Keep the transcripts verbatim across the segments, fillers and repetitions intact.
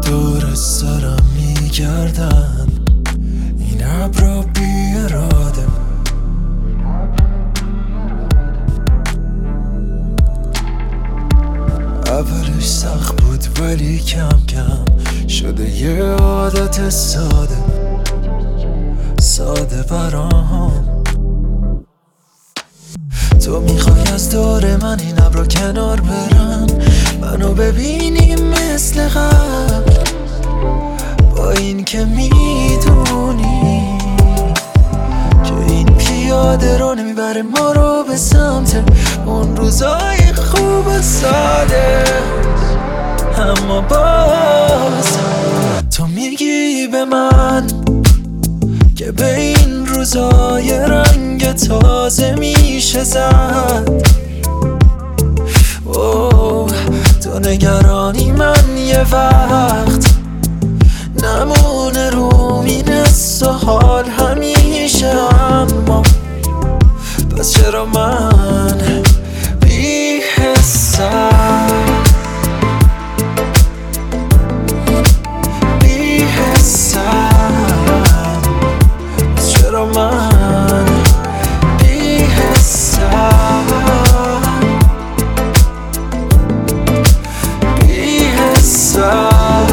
دور سرم میگردن این ابرا بی اراده. اولش سخت بود ولی کم کم شده یه عادت ساده ساده برام. تو میخوای از دور من این ابرا کنار برن، منو ببینی مثل قبل، با این که میدونی که این پیاده رو نمیبره ما رو به سمت اون روزای خوب ساده. اما باز تو میگی به من که به این روزای رنگ تازه میشه زد. اوه تو نگرانی من یه وقت نمونه رو مینست و حال همیشه. اما پس چرا من بی حسم بی حسم پس چرا من بی حسم بی حسم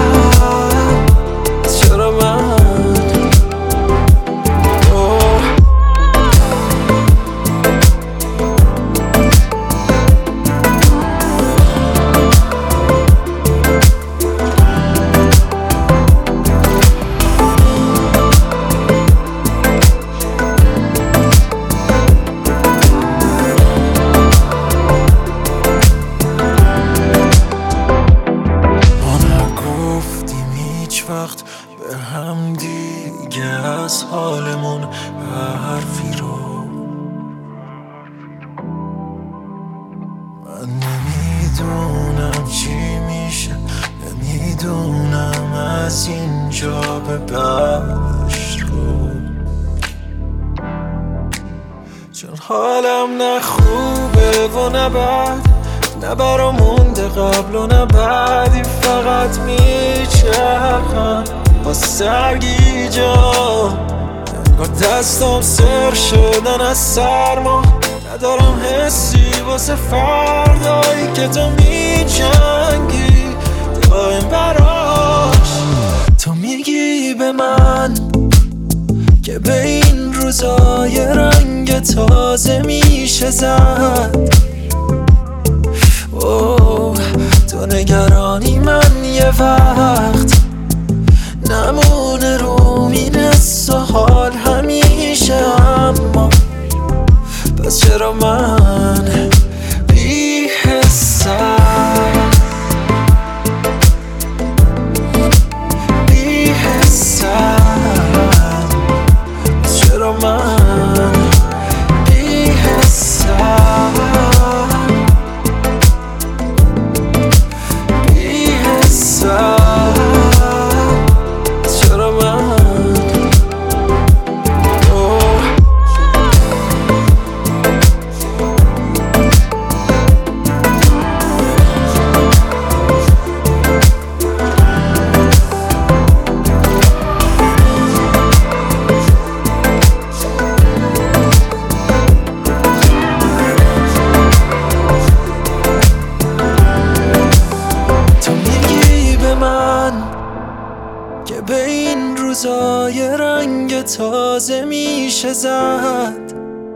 وقت به هم دیگه از حالمون حرفی رو من نمیدونم چی میشه، نمیدونم از اینجا به بعدش رو، چون حالم نه خوبه و نه بد، نه برا مونده قبل و نه بعدی، فقط میچرخم با سرگی جان. انگار دستم سر شدن از سرما، ندارم حسی واسه فردایی که تو میجنگی دایم براش. تو میگی به من که به این روزای رنگ تازه میشه زد. اوه تو نگرانی من یه وقت نمونه رو مینست و حال همیشه. اما پس چرا من بی حسم بی حسم پس چرا من بی حسم که به این روزای رنگ تازه میشه زد.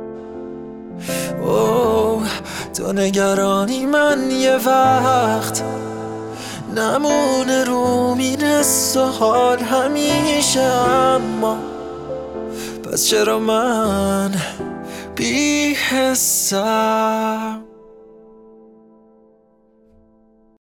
اوه تو نگرانی من یه وقت نمونه رو مینست و حال همیشه. اما پس چرا من بی حسم